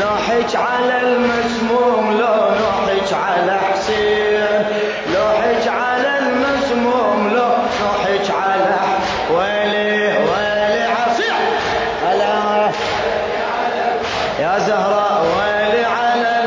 لوحج على المسموم لو لوحج على حسين لوحج على المسموم لو لوحج على ويلي عصير هلا يا زهراء ويلي على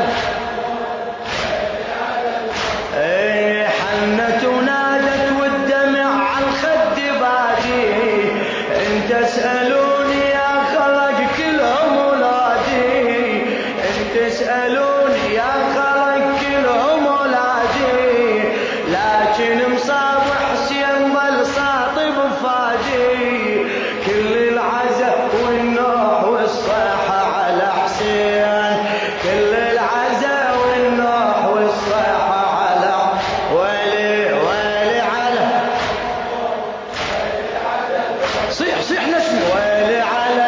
حنت ونادت والدمع على الخد بادي ان تسألوني يا خلق كلهم ولادي ان تسألوني يا خلق كلهم ولادي لكن مصاب حسين ظل ساطب فادي كل العزا والنوح والصيحة على حسين كل العزا والنوح والصيحة على ويلي على صيح نشمي ويلي على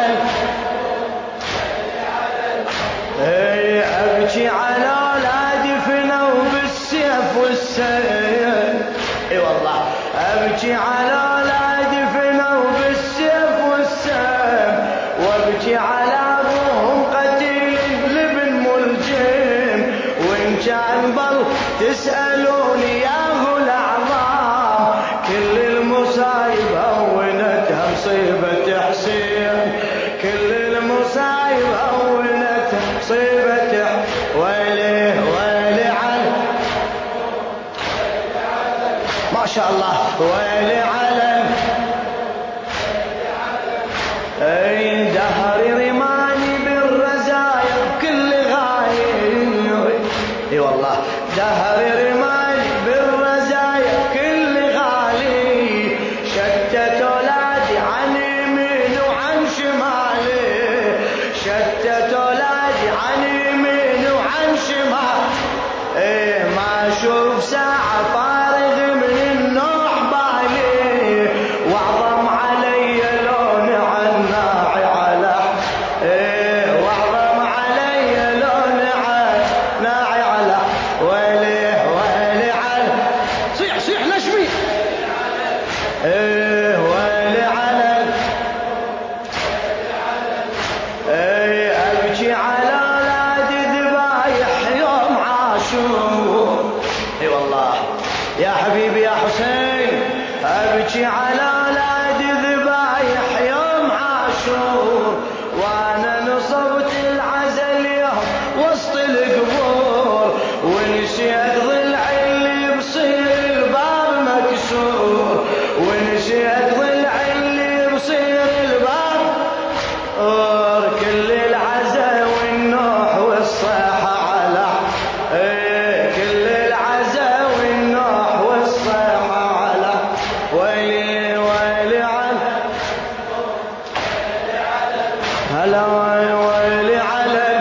ابكي على اولادي فنوا بالسيف والسيف اي والله ابكي على اولادي فنوا بالسيف والسيف وابكي على ابوهم قتيل لابن ملجم وان كان ظل تسالوني يا هو الاعظام كل المصايب هونتها مصيبه حسين كل المصايب هونتها مصيبه ويلي على ما شاء الله ويلي على دهري رماني بالرزايا بكل غاية اي والله دهري رماني بالرزايا بكل غالي شتت اولادي عن يمين وعن شمالي شتت اولادي عن يمين وعن شمال ما اشوف ساعة فارغ من النوح بالي واعظم علي لون عناعي على واعظم علي لون عناعي على ويلي على صيح نشمي ويلي على ابكي على اولادي ذبايح يوم عاشور اي والله يا حبيبي يا حسين ابكي على اولادي ذبايح يوم عاشور وانا نصبت العزل يوم وسط القبور ونسيت ضلعي اللي بصير الباب مكسور ونسيت ضلعي اللي بصير الباب كل العزا والنوح والصيحة على كل العزا والنوح والصيحة على ويلي على هلا ويلي على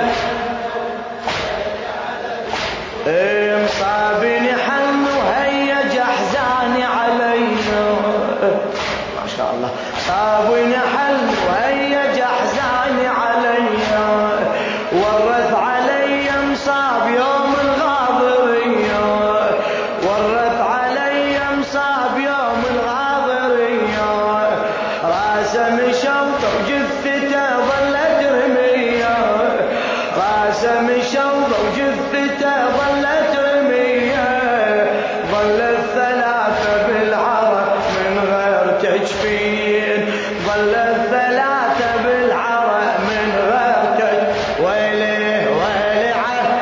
مصابني حن وهيج احزاني علي ما شاء الله صابني حن وهيج احزاني علي ورث علي مصاب يوم الغاضرية ورث علي مصاب يوم الغاضرية راسه مشوط وجثته ظلت رمية راسه مشوط وجثته ظلت رمية ظل الثلاثة بالعرق من غير تجفين ظل الثلاثة بالعرق من غير تجفين ويلي على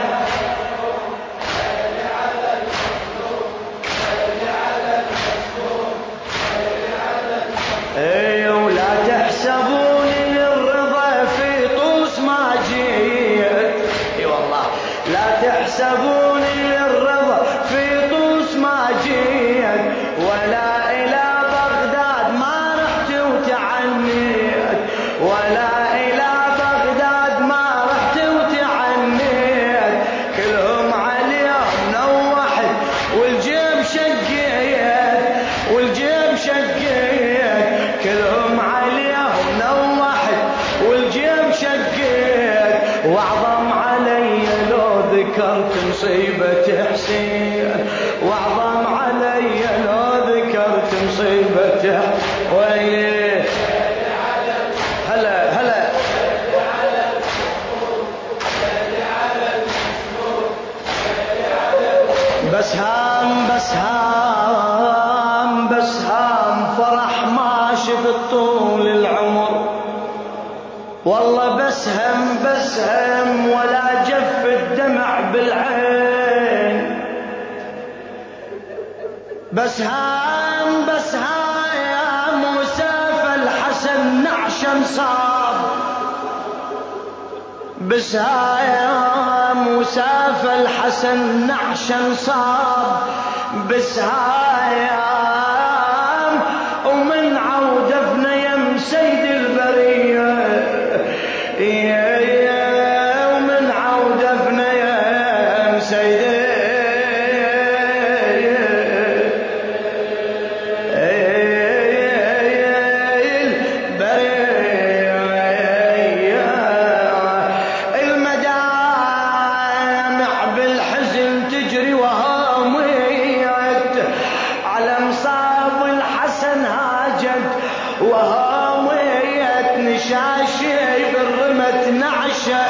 اي ولا تحسبوني للرضا في طوس ما جيت اي والله لا تحسبوني للرضا في طوس ما جيت ولا الى بغداد ما رحت وتعنيت ولا الى بغداد ما رحت وتعنيت كلهم عليهم نوحت والجيب شقيت والجيب شقيت كلهم عليهم نوحت والجيب شقيت واعظم علي لو ذكرت مصيبة حسين واعظم علي لو ذكرت مصيبة ويلي هلا بالعين. بس ها يا موسى فالحسن نعشا صاب. بس ها يا موسى فالحسن نعشا صاب. بس ها يا ومن عودفنا يم سيد البرية ومن عودفنا يم سيد وهوميت نشاشي بالرمت نعشة.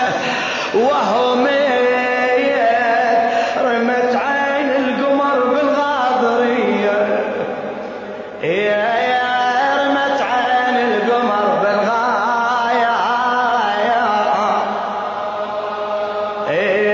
وهوميت رمت عين القمر بالغاضرية. يا رمت عين القمر بالغاية.